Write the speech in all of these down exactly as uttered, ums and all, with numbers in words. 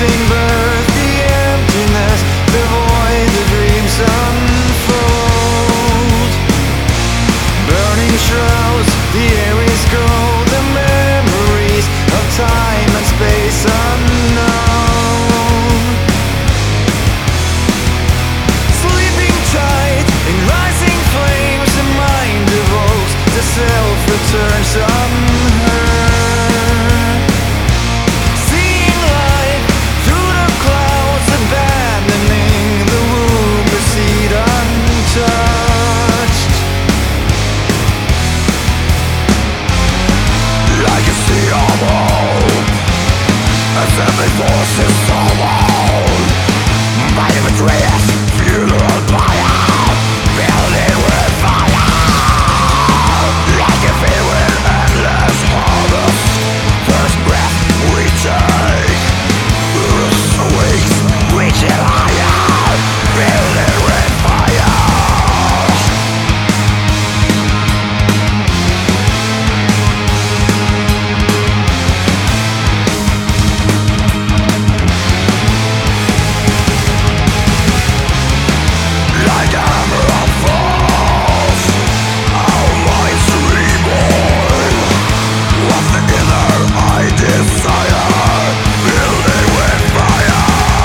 facing birth, the emptiness, the void, the dreams unfold. Burning shrouds, the air is cold, the memories of time and space unknown. Sleeping tight in rising flames, the mind evokes, the self returns unheard. Seeing light through the clouds, abandoning the womb, the seed untouched. Like a sea of hope, as every force is someone. My betrayers, funeral fire, filled it with fire. Like a field with endless harvest, first breath we take, wings reaching higher, filled it with fire. Like a hammer of force, our minds reborn. What's the inner I desire, filled it with fire.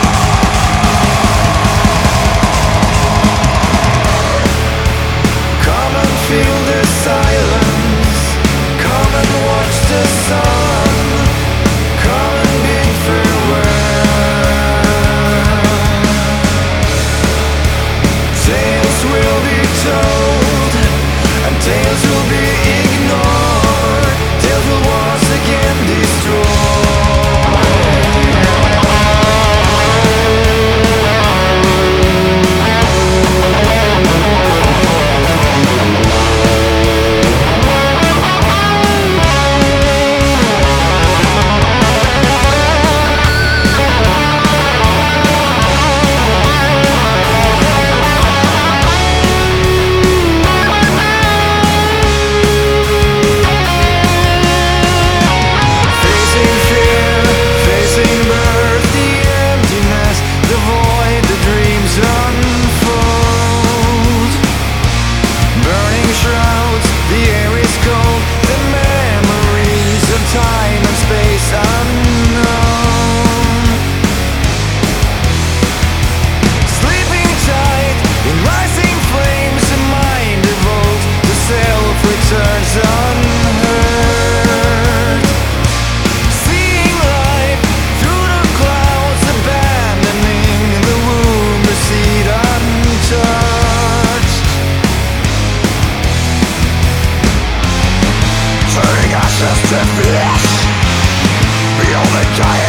Come and feel the silence, come and watch the sun, come and bid farewell. Tales will be told, and tales will be ignored. Tales will once again destroy. Facing fear, facing birth, the emptiness, the void, the dreams unfold. Burning shrouds, the air is cold, the memories of time and space unknown. Sleeping tight in rising flames, the mind evokes, the self returns unheard. Seeing life through the clouds, abandoning the womb, the seed untouched. Turning ashes to flesh, beyond the dying